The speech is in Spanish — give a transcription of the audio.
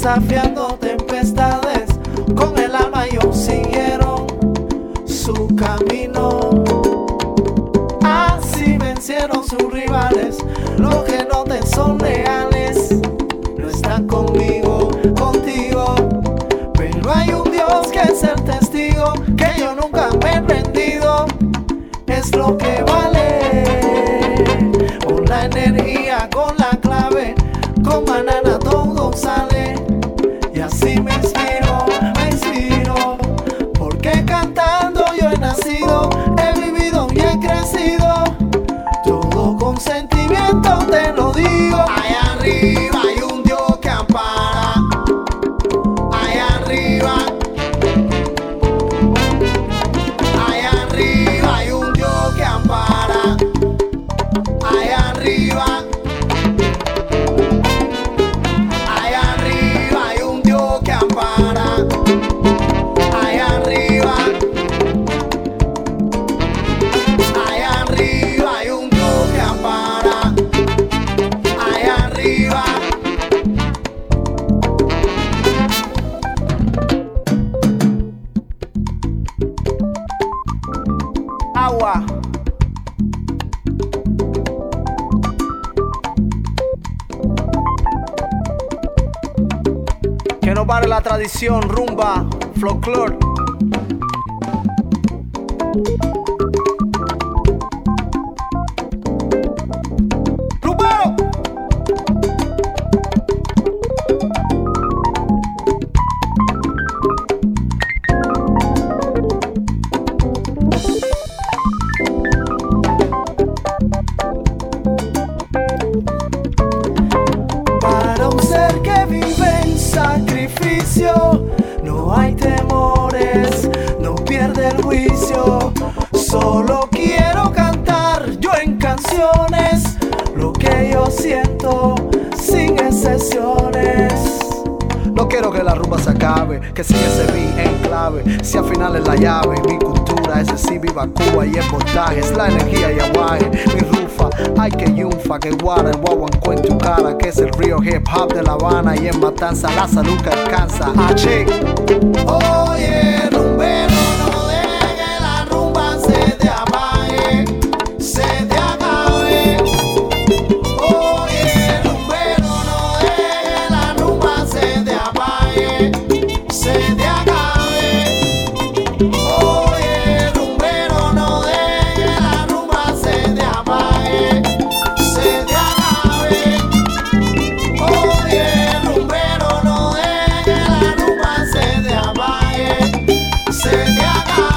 desafiando tempestades, con el alma ellos siguieron su camino. Así vencieron sus rivales, los que no te son leales, no están conmigo, contigo. Pero hay un Dios que es el testigo, que yo nunca me he rendido, es lo que vale. Con la energía, con la clave, con banana todo sale. Y así me inspiro, porque cantando yo he nacido, he vivido y he crecido, todo con sentimiento te lo digo. Allá arriba hay un Dios que ampara, allá arriba, allá arriba hay un Dios que ampara, allá arriba. Agua. Que no pare la tradición, rumba, folclore. Para un ser que vive en sacrificio, no hay temores, no pierde el juicio. Solo quiero cantar yo en canciones lo que yo siento, sin excepciones. No quiero que la rumba se acabe, que siga ese beat en clave. Si al final es la llave, mi cultura, ese sí viva Cuba y el voltaje, es la energía y aguaje. Mi rufa, ay que yunfa, que guara, el guaguancó en tu cara, que es el río hip hop de La Habana y en Matanza la salud que alcanza. H. Oye, rumbero, no deje que la rumba se te apague, se te acabe. Oye, rumbero, no deje que la rumba se te apague, se te acabe. Oye, rumbero, no deje que la rumba se te apague, se te acabe. Oye, rumbero, no deje que la rumba se te apague, se te acabe.